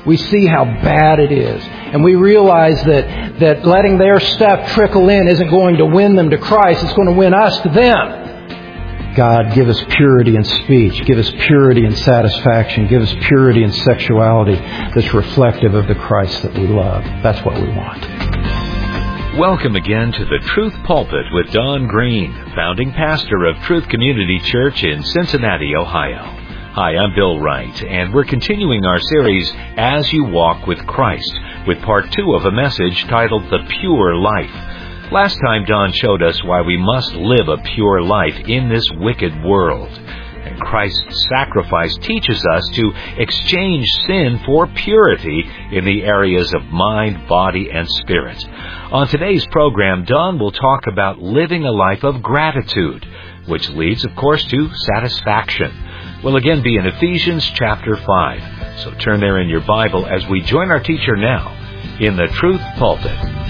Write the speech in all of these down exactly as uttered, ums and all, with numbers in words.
We see how bad it is. And we realize that, that letting their stuff trickle in isn't going to win them to Christ. It's going to win us to them. God, give us purity in speech. Give us purity in satisfaction. Give us purity in sexuality that's reflective of the Christ that we love. That's what we want. Welcome again to the Truth Pulpit with Don Green, founding pastor of Truth Community Church in Cincinnati, Ohio. Hi, I'm Bill Wright, and we're continuing our series, As You Walk with Christ, with part two of a message titled The Pure Life. Last time, Don showed us why we must live a pure life in this wicked world. And Christ's sacrifice teaches us to exchange sin for purity in the areas of mind, body, and spirit. On today's program, Don will talk about living a life of gratitude, which leads, of course, to satisfaction. We'll again be in Ephesians chapter five. So turn there in your Bible as we join our teacher now in the Truth Pulpit.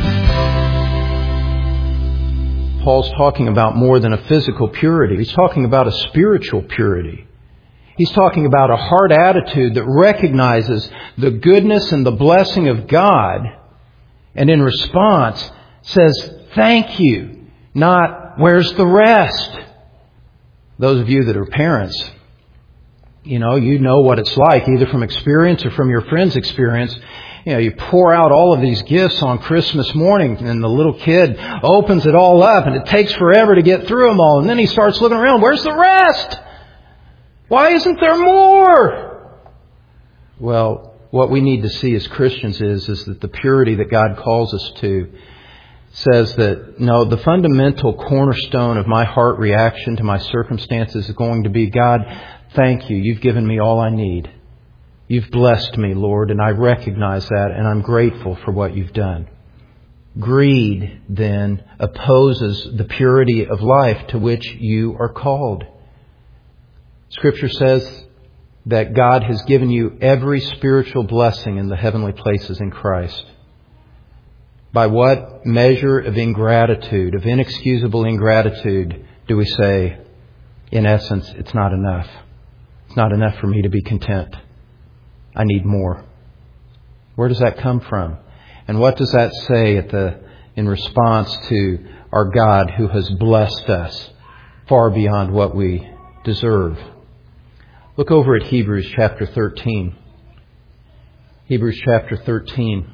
Paul's talking about more than a physical purity. He's talking about a spiritual purity. He's talking about a heart attitude that recognizes the goodness and the blessing of God, and in response says, thank you, not, where's the rest? Those of you that are parents, you know, you know what it's like, either from experience or from your friend's experience. You know, you pour out all of these gifts on Christmas morning, and the little kid opens it all up, and it takes forever to get through them all. And then he starts looking around. Where's the rest? Why isn't there more? Well, what we need to see as Christians is, is that the purity that God calls us to says that, no, the fundamental cornerstone of my heart reaction to my circumstances is going to be, God, thank you. You've given me all I need. You've blessed me, Lord, and I recognize that, and I'm grateful for what you've done. Greed, then, opposes the purity of life to which you are called. Scripture says that God has given you every spiritual blessing in the heavenly places in Christ. By what measure of ingratitude, of inexcusable ingratitude, do we say, in essence, it's not enough. It's not enough for me to be content. I need more. Where does that come from? And what does that say at the in response to our God who has blessed us far beyond what we deserve? Look over at Hebrews chapter thirteen. Hebrews chapter thirteen.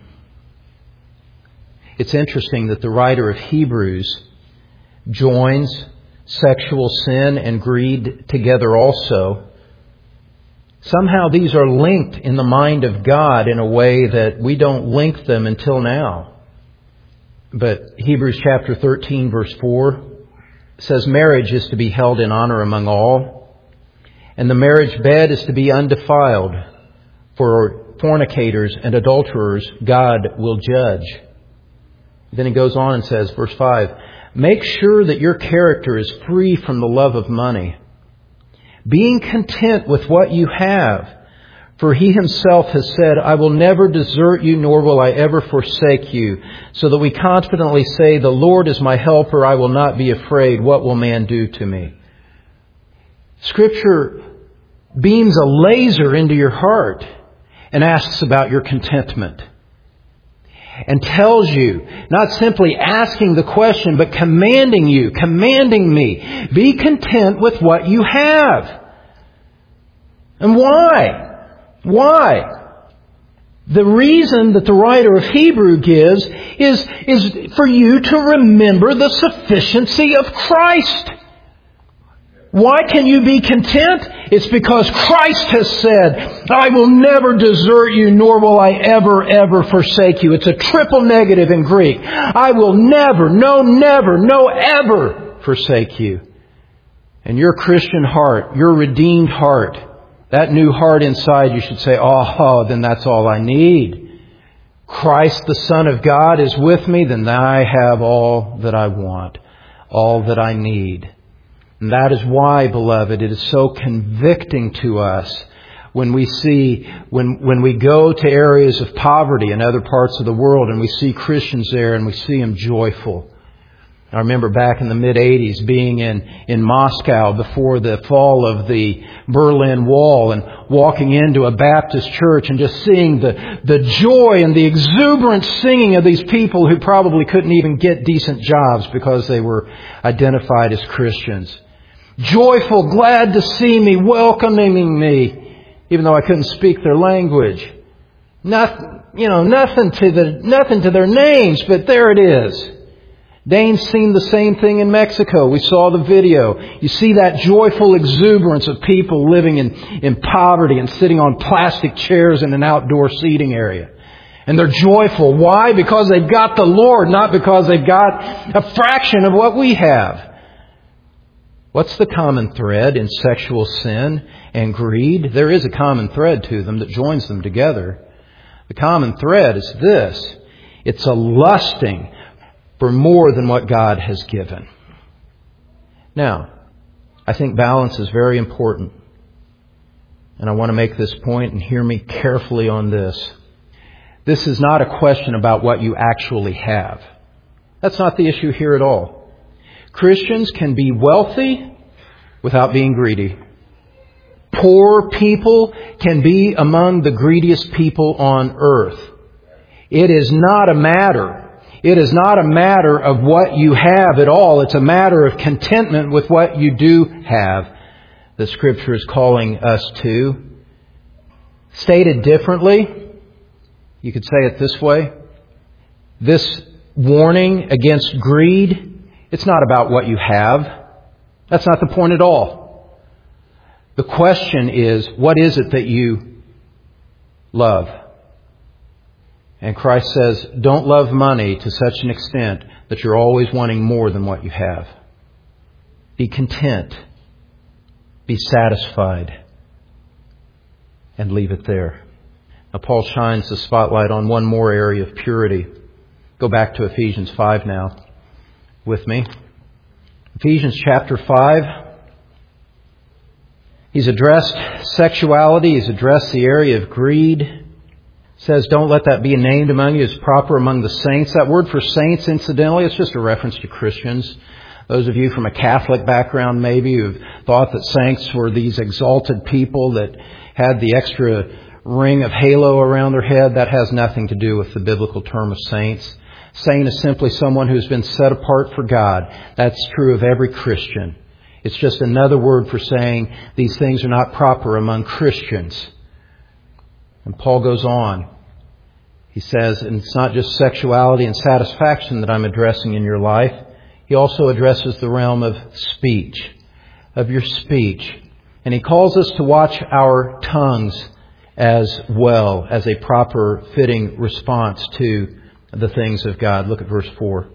It's interesting that the writer of Hebrews joins sexual sin and greed together also. Somehow these are linked in the mind of God in a way that we don't link them until now. But Hebrews chapter thirteen verse four says marriage is to be held in honor among all, and the marriage bed is to be undefiled. For fornicators and adulterers God will judge. Then he goes on and says, verse five, make sure that your character is free from the love of money, being content with what you have. For he himself has said, I will never desert you, nor will I ever forsake you. So that we confidently say, the Lord is my helper. I will not be afraid. What will man do to me? Scripture beams a laser into your heart and asks about your contentment. And tells you, not simply asking the question, but commanding you, commanding me, be content with what you have. And why? Why? The reason that the writer of Hebrew gives is, is for you to remember the sufficiency of Christ. Why can you be content? It's because Christ has said, I will never desert you, nor will I ever, ever forsake you. It's a triple negative in Greek. I will never, no, never, no, ever forsake you. And your Christian heart, your redeemed heart, that new heart inside, you should say, oh, then that's all I need. Christ, the Son of God, is with me, then I have all that I want, all that I need. And that is why, beloved, it is so convicting to us when we see, when, when we go to areas of poverty in other parts of the world and we see Christians there and we see them joyful. I remember back in the mid-eighties being in, in Moscow before the fall of the Berlin Wall and walking into a Baptist church and just seeing the, the joy and the exuberant singing of these people who probably couldn't even get decent jobs because they were identified as Christians. Joyful, glad to see me, welcoming me, even though I couldn't speak their language. Nothing, you know, nothing to the, nothing to their names, but there it is. Dane's seen the same thing in Mexico. We saw the video. You see that joyful exuberance of people living in, in poverty and sitting on plastic chairs in an outdoor seating area. And they're joyful. Why? Because they've got the Lord, not because they've got a fraction of what we have. What's the common thread in sexual sin and greed? There is a common thread to them that joins them together. The common thread is this. It's a lusting for more than what God has given. Now, I think balance is very important. And I want to make this point, and hear me carefully on this. This is not a question about what you actually have. That's not the issue here at all. Christians can be wealthy without being greedy. Poor people can be among the greediest people on earth. It is not a matter It is not a matter of what you have at all. It's a matter of contentment with what you do have that Scripture is calling us to. Stated differently, you could say it this way. This warning against greed, it's not about what you have. That's not the point at all. The question is, what is it that you love? And Christ says, don't love money to such an extent that you're always wanting more than what you have. Be content. Be satisfied. And leave it there. Now Paul shines the spotlight on one more area of purity. Go back to Ephesians five now with me. Ephesians chapter five. He's addressed sexuality. He's addressed the area of greed. Says, don't let that be named among you as proper among the saints. That word for saints, incidentally, it's just a reference to Christians. Those of you from a Catholic background, maybe, who've thought that saints were these exalted people that had the extra ring of halo around their head. That has nothing to do with the biblical term of saints. Saint is simply someone who's been set apart for God. That's true of every Christian. It's just another word for saying these things are not proper among Christians. And Paul goes on. He says, and it's not just sexuality and satisfaction that I'm addressing in your life. He also addresses the realm of speech, of your speech. And he calls us to watch our tongues as well as a proper fitting response to the things of God. Look at verse four.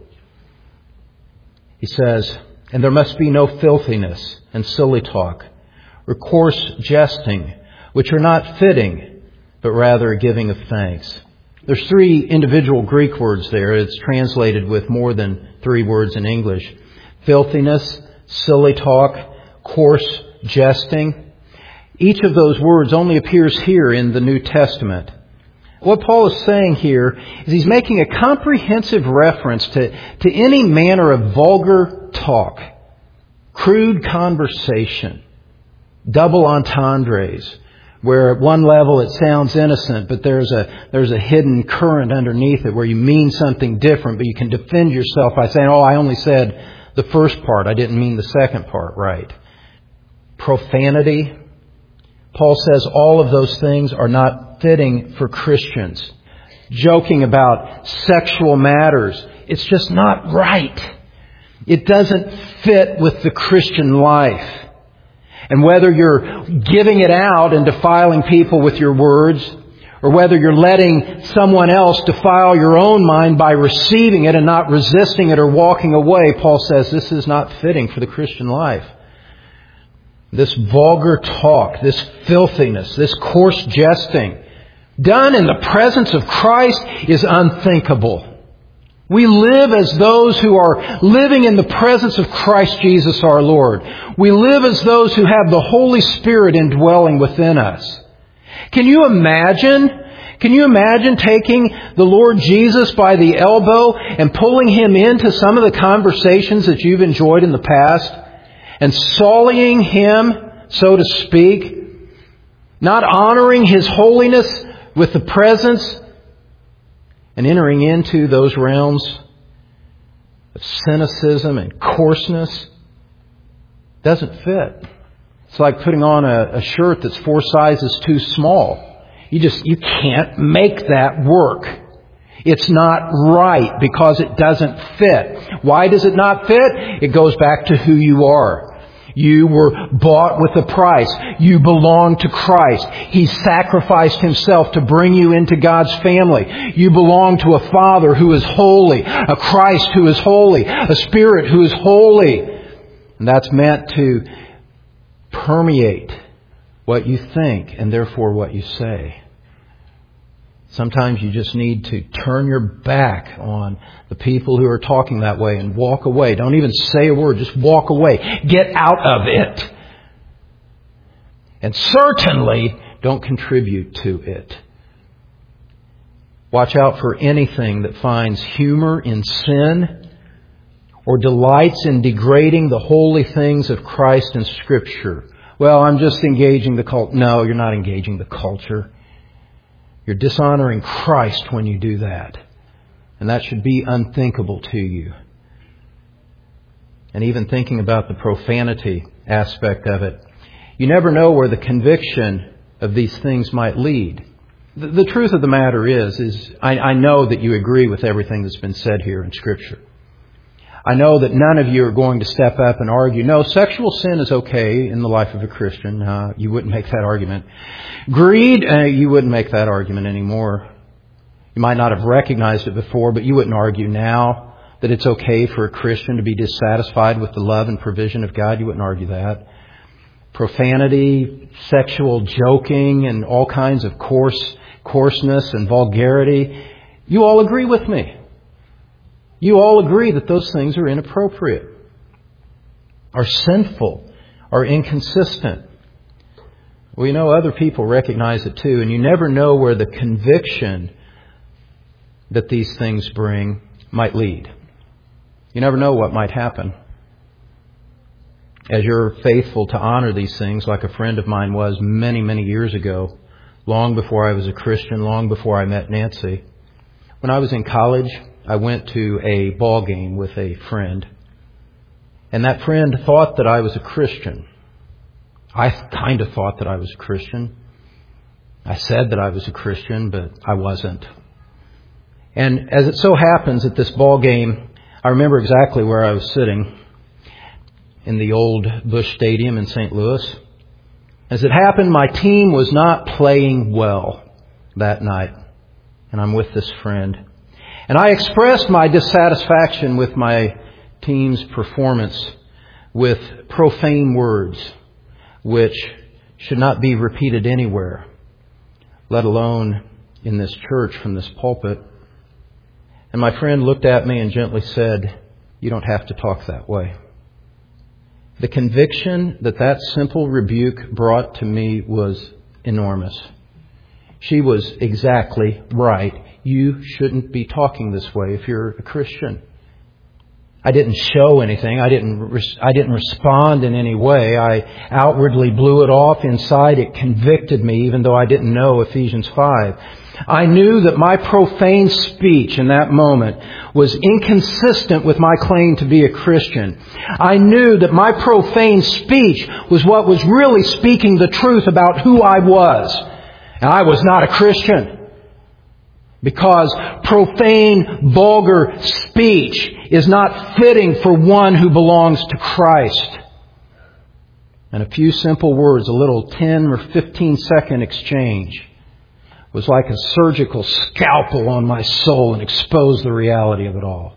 He says, and there must be no filthiness and silly talk or coarse jesting, which are not fitting, but rather a giving of thanks. There's three individual Greek words there. It's translated with more than three words in English. Filthiness, silly talk, coarse jesting. Each of those words only appears here in the New Testament. What Paul is saying here is he's making a comprehensive reference to, to any manner of vulgar talk, crude conversation, double entendres, where at one level it sounds innocent, but there's a there's a hidden current underneath it where you mean something different, but you can defend yourself by saying, oh, I only said the first part. I didn't mean the second part right. Profanity. Paul says all of those things are not fitting for Christians. Joking about sexual matters. It's just not right. It doesn't fit with the Christian life. And whether you're giving it out and defiling people with your words, or whether you're letting someone else defile your own mind by receiving it and not resisting it or walking away, Paul says this is not fitting for the Christian life. This vulgar talk, this filthiness, this coarse jesting, done in the presence of Christ is unthinkable. We live as those who are living in the presence of Christ Jesus our Lord. We live as those who have the Holy Spirit indwelling within us. Can you imagine? Can you imagine taking the Lord Jesus by the elbow and pulling Him into some of the conversations that you've enjoyed in the past and sullying Him, so to speak, not honoring His holiness with the presence and entering into those realms of cynicism and coarseness? Doesn't fit. It's like putting on a, a shirt that's four sizes too small. You just, you can't make that work. It's not right because it doesn't fit. Why does it not fit? It goes back to who you are. You were bought with a price. You belong to Christ. He sacrificed Himself to bring you into God's family. You belong to a Father who is holy, a Christ who is holy, a Spirit who is holy. And that's meant to permeate what you think and therefore what you say. Sometimes you just need to turn your back on the people who are talking that way and walk away. Don't even say a word. Just walk away. Get out of it. And certainly don't contribute to it. Watch out for anything that finds humor in sin or delights in degrading the holy things of Christ and Scripture. Well, I'm just engaging the cult. No, you're not engaging the culture. You're dishonoring Christ when you do that. And that should be unthinkable to you. And even thinking about the profanity aspect of it, you never know where the conviction of these things might lead. The, the truth of the matter is, is I, I know that you agree with everything that's been said here in Scripture. I know that none of you are going to step up and argue, no, sexual sin is okay in the life of a Christian. Uh, you wouldn't make that argument. Greed, uh, you wouldn't make that argument anymore. You might not have recognized it before, but you wouldn't argue now that it's okay for a Christian to be dissatisfied with the love and provision of God. You wouldn't argue that. Profanity, sexual joking, and all kinds of coarse, coarseness and vulgarity. You all agree with me. You all agree that those things are inappropriate, are sinful, are inconsistent. We know other people recognize it too, and you never know where the conviction that these things bring might lead. You never know what might happen. As you're faithful to honor these things, like a friend of mine was many, many years ago, long before I was a Christian, long before I met Nancy. When I was in college, I went to a ball game with a friend, and that friend thought that I was a Christian. I kind of thought that I was a Christian. I said that I was a Christian, but I wasn't. And as it so happens at this ball game, I remember exactly where I was sitting in the old Busch Stadium in Saint Louis. As it happened, my team was not playing well that night, and I'm with this friend. And I expressed my dissatisfaction with my team's performance with profane words, which should not be repeated anywhere, let alone in this church from this pulpit. And my friend looked at me and gently said, "You don't have to talk that way." The conviction that that simple rebuke brought to me was enormous. She was exactly right. You shouldn't be talking this way if you're a Christian. I didn't show anything. I didn't res- I didn't respond in any way. I outwardly blew it off. Inside it convicted me, even though I didn't know Ephesians five. I knew that my profane speech in that moment was inconsistent with my claim to be a Christian. I knew that my profane speech was what was really speaking the truth about who I was. And I was not a Christian. Because profane, vulgar speech is not fitting for one who belongs to Christ. And a few simple words, a little ten or fifteen second exchange, was like a surgical scalpel on my soul and exposed the reality of it all.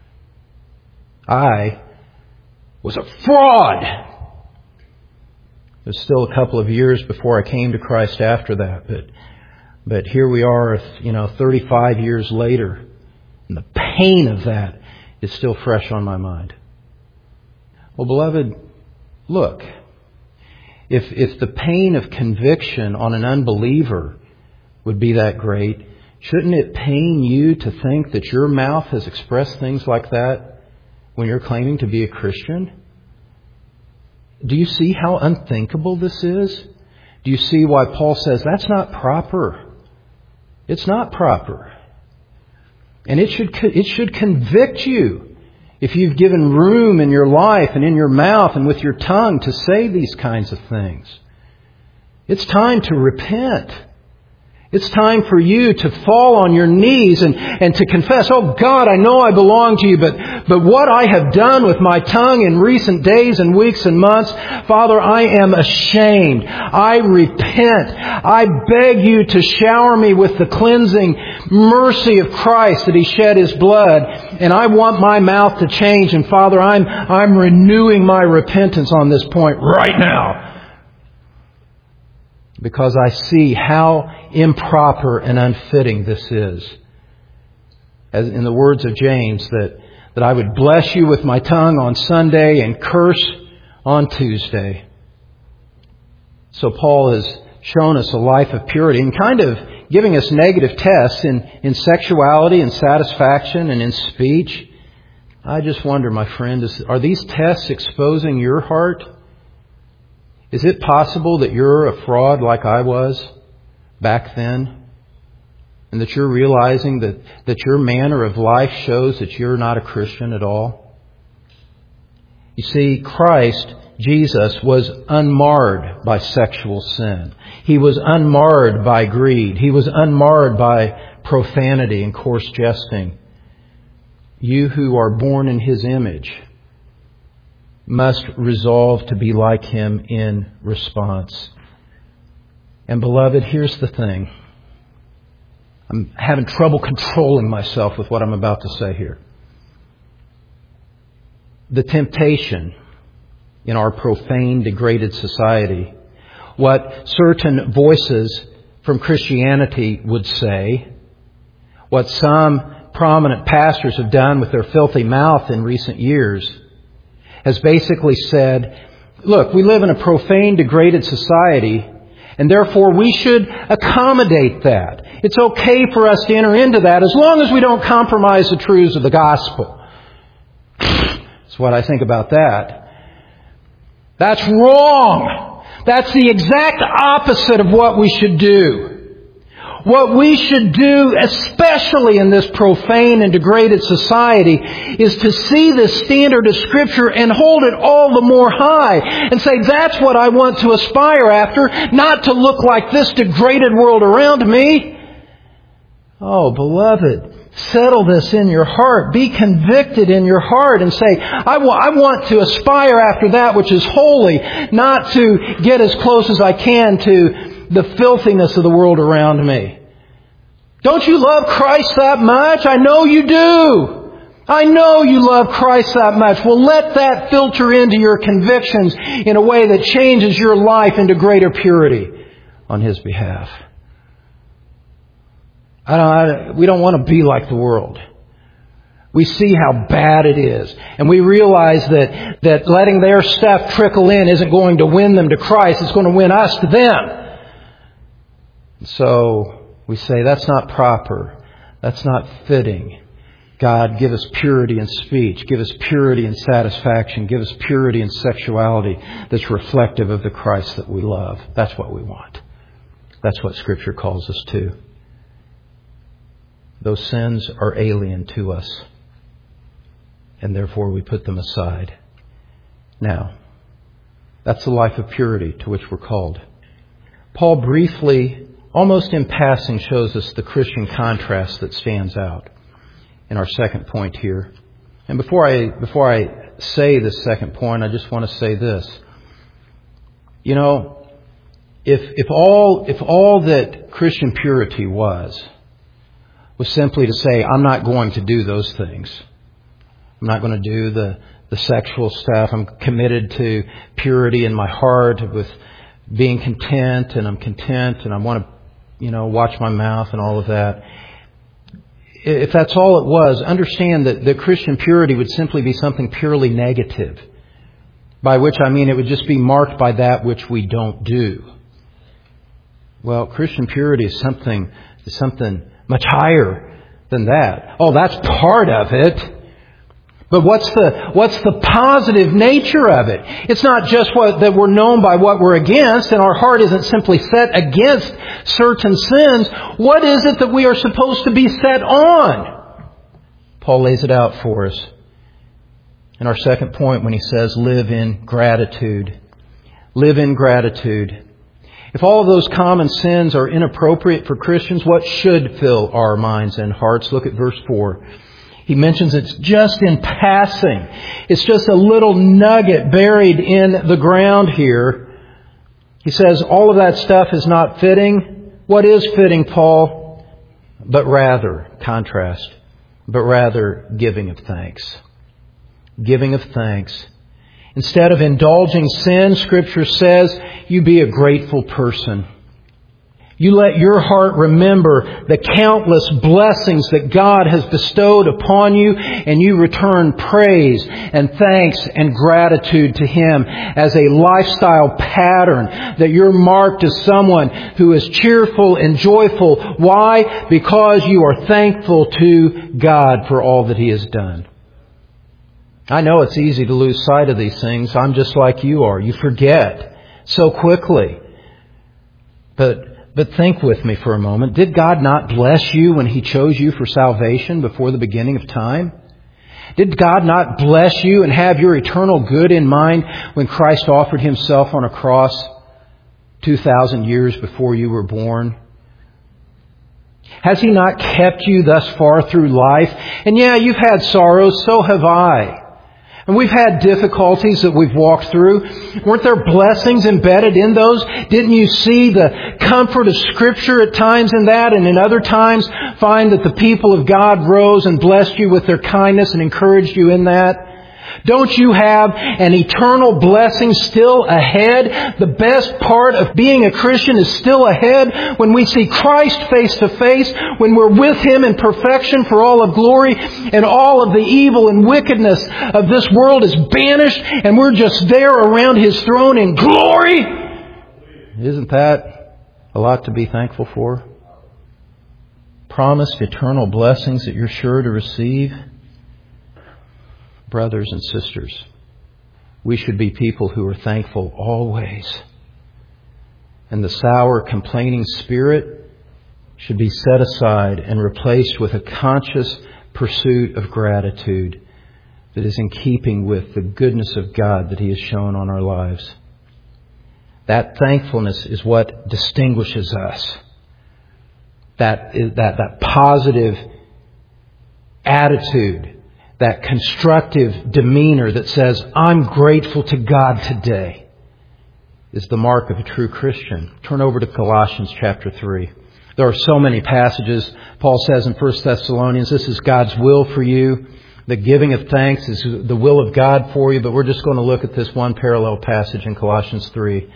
I was a fraud. It was still a couple of years before I came to Christ after that, but But here we are, you know, thirty-five years later, and the pain of that is still fresh on my mind. Well, beloved, look, if if the pain of conviction on an unbeliever would be that great, shouldn't it pain you to think that your mouth has expressed things like that when you're claiming to be a Christian? Do you see how unthinkable this is? Do you see why Paul says that's not proper? It's not proper. And it should it should convict you if you've given room in your life and in your mouth and with your tongue to say these kinds of things. It's time to repent. It's time for you to fall on your knees and, and to confess, oh God, I know I belong to you, but, but what I have done with my tongue in recent days and weeks and months, Father, I am ashamed. I repent. I beg you to shower me with the cleansing mercy of Christ that He shed His blood. And I want my mouth to change. And Father, I'm, I'm renewing my repentance on this point right now. Because I see how improper and unfitting this is. As in the words of James, that, that I would bless you with my tongue on Sunday and curse on Tuesday. So Paul has shown us a life of purity and kind of giving us negative tests in, in sexuality and satisfaction and in speech. I just wonder, my friend, is, are these tests exposing your heart? Is it possible that you're a fraud like I was back then? And that you're realizing that, that your manner of life shows that you're not a Christian at all? You see, Christ, Jesus, was unmarred by sexual sin. He was unmarred by greed. He was unmarred by profanity and coarse jesting. You who are born in His image must resolve to be like Him in response. And beloved, here's the thing. I'm having trouble controlling myself with what I'm about to say here. The temptation in our profane, degraded society, what certain voices from Christianity would say, what some prominent pastors have done with their filthy mouth in recent years, has basically said, look, we live in a profane, degraded society, and therefore we should accommodate that. It's okay for us to enter into that as long as we don't compromise the truths of the gospel. That's what I think about that. That's wrong. That's the exact opposite of what we should do. What we should do, especially in this profane and degraded society, is to see this standard of Scripture and hold it all the more high and say, that's what I want to aspire after, not to look like this degraded world around me. Oh, beloved, settle this in your heart. Be convicted in your heart and say, I, w- I want to aspire after that which is holy, not to get as close as I can to the filthiness of the world around me. Don't you love Christ that much? I know you do. I know you love Christ that much. Well, let that filter into your convictions in a way that changes your life into greater purity on His behalf. I don't, I, we don't want to be like the world. We see how bad it is. And we realize that, that letting their stuff trickle in isn't going to win them to Christ. It's going to win us to them. So we say, that's not proper. That's not fitting. God, give us purity in speech. Give us purity in satisfaction. Give us purity in sexuality that's reflective of the Christ that we love. That's what we want. That's what Scripture calls us to. Those sins are alien to us, and therefore we put them aside. Now, that's the life of purity to which we're called. Paul briefly, almost in passing, shows us the Christian contrast that stands out in our second point here. And before I before I say this second point, I just want to say this. You know, if if all if all that Christian purity was was simply to say, I'm not going to do those things. I'm not going to do the, the sexual stuff. I'm committed to purity in my heart with being content, and I'm content, and I want to, you know, watch my mouth and all of that. If that's all it was, understand that, that Christian purity would simply be something purely negative. By which I mean it would just be marked by that which we don't do. Well, Christian purity is something, is something much higher than that. Oh, that's part of it. But what's the what's the positive nature of it? It's not just what that we're known by what we're against, and our heart isn't simply set against certain sins. What is it that we are supposed to be set on? Paul lays it out for us in our second point when he says, live in gratitude. Live in gratitude. If all of those common sins are inappropriate for Christians, what should fill our minds and hearts? Look at verse four. He mentions it's just in passing. It's just a little nugget buried in the ground here. He says all of that stuff is not fitting. What is fitting, Paul? But rather, contrast, but rather giving of thanks. Giving of thanks. Instead of indulging sin, Scripture says, you be a grateful person. You let your heart remember the countless blessings that God has bestowed upon you, and you return praise and thanks and gratitude to Him as a lifestyle pattern, that you're marked as someone who is cheerful and joyful. Why? Because you are thankful to God for all that He has done. I know it's easy to lose sight of these things. I'm just like you are. You forget so quickly. But But think with me for a moment. Did God not bless you when He chose you for salvation before the beginning of time? Did God not bless you and have your eternal good in mind when Christ offered Himself on a cross two thousand years before you were born? Has He not kept you thus far through life? And yeah, you've had sorrows, so have I. And we've had difficulties that we've walked through. Weren't there blessings embedded in those? Didn't you see the comfort of Scripture at times in that, and in other times find that the people of God rose and blessed you with their kindness and encouraged you in that? Don't you have an eternal blessing still ahead? The best part of being a Christian is still ahead when we see Christ face to face, when we're with Him in perfection for all of glory, and all of the evil and wickedness of this world is banished, and we're just there around His throne in glory. Isn't that a lot to be thankful for? Promised eternal blessings that you're sure to receive. Brothers and sisters, we should be people who are thankful always. And the sour, complaining spirit should be set aside and replaced with a conscious pursuit of gratitude that is in keeping with the goodness of God that He has shown on our lives. That thankfulness is what distinguishes us. That, that, that positive attitude, that constructive demeanor that says, I'm grateful to God today, is the mark of a true Christian. Turn over to Colossians chapter three. There are so many passages. Paul says in First Thessalonians, this is God's will for you. The giving of thanks is the will of God for you. But we're just going to look at this one parallel passage in Colossians three.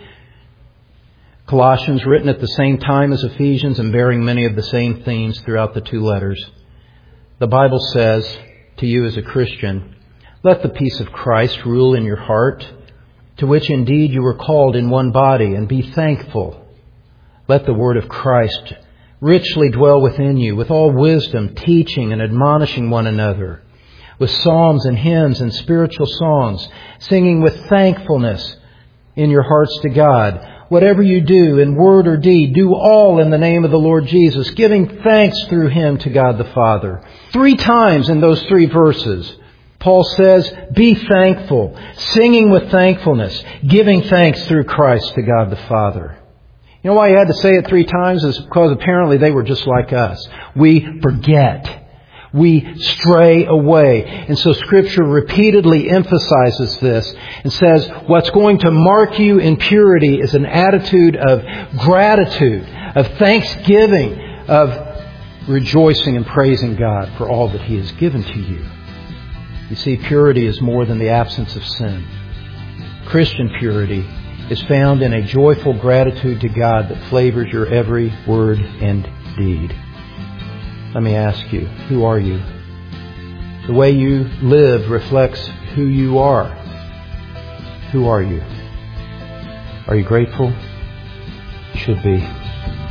Colossians, written at the same time as Ephesians and bearing many of the same themes throughout the two letters. The Bible says to you as a Christian, let the peace of Christ rule in your heart, to which indeed you were called in one body, and be thankful. Let the word of Christ richly dwell within you, with all wisdom, teaching and admonishing one another, with psalms and hymns and spiritual songs, singing with thankfulness in your hearts to God. Whatever you do in word or deed, do all in the name of the Lord Jesus, giving thanks through Him to God the Father. Three times in those three verses, Paul says, be thankful, singing with thankfulness, giving thanks through Christ to God the Father. You know why he had to say it three times? Is because apparently they were just like us. We forget. We stray away. And so Scripture repeatedly emphasizes this and says what's going to mark you in purity is an attitude of gratitude, of thanksgiving, of rejoicing and praising God for all that He has given to you. You see, purity is more than the absence of sin. Christian purity is found in a joyful gratitude to God that flavors your every word and deed. Let me ask you, who are you? The way you live reflects who you are. Who are you? Are you grateful? You should be.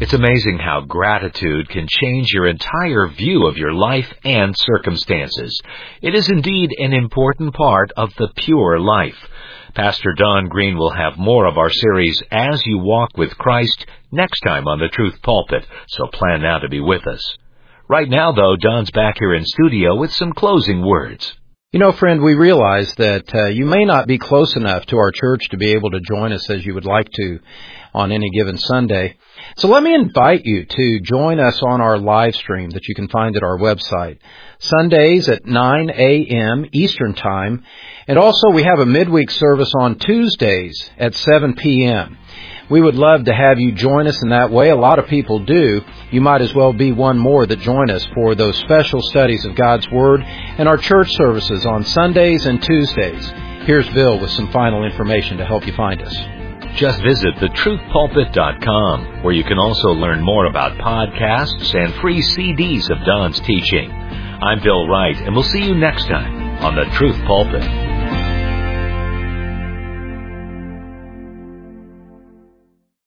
It's amazing how gratitude can change your entire view of your life and circumstances. It is indeed an important part of the pure life. Pastor Don Green will have more of our series, As You Walk with Christ, next time on the Truth Pulpit, so plan now to be with us. Right now, though, Don's back here in studio with some closing words. You know, friend, we realize that uh, you may not be close enough to our church to be able to join us as you would like to on any given Sunday. So let me invite you to join us on our live stream that you can find at our website, Sundays at nine a.m. Eastern Time. And also we have a midweek service on Tuesdays at seven p.m. We would love to have you join us in that way. A lot of people do. You might as well be one more that join us for those special studies of God's Word and our church services on Sundays and Tuesdays. Here's Bill with some final information to help you find us. Just visit the truth pulpit dot com, where you can also learn more about podcasts and free C Ds of Don's teaching. I'm Bill Wright, and we'll see you next time on the Truth Pulpit.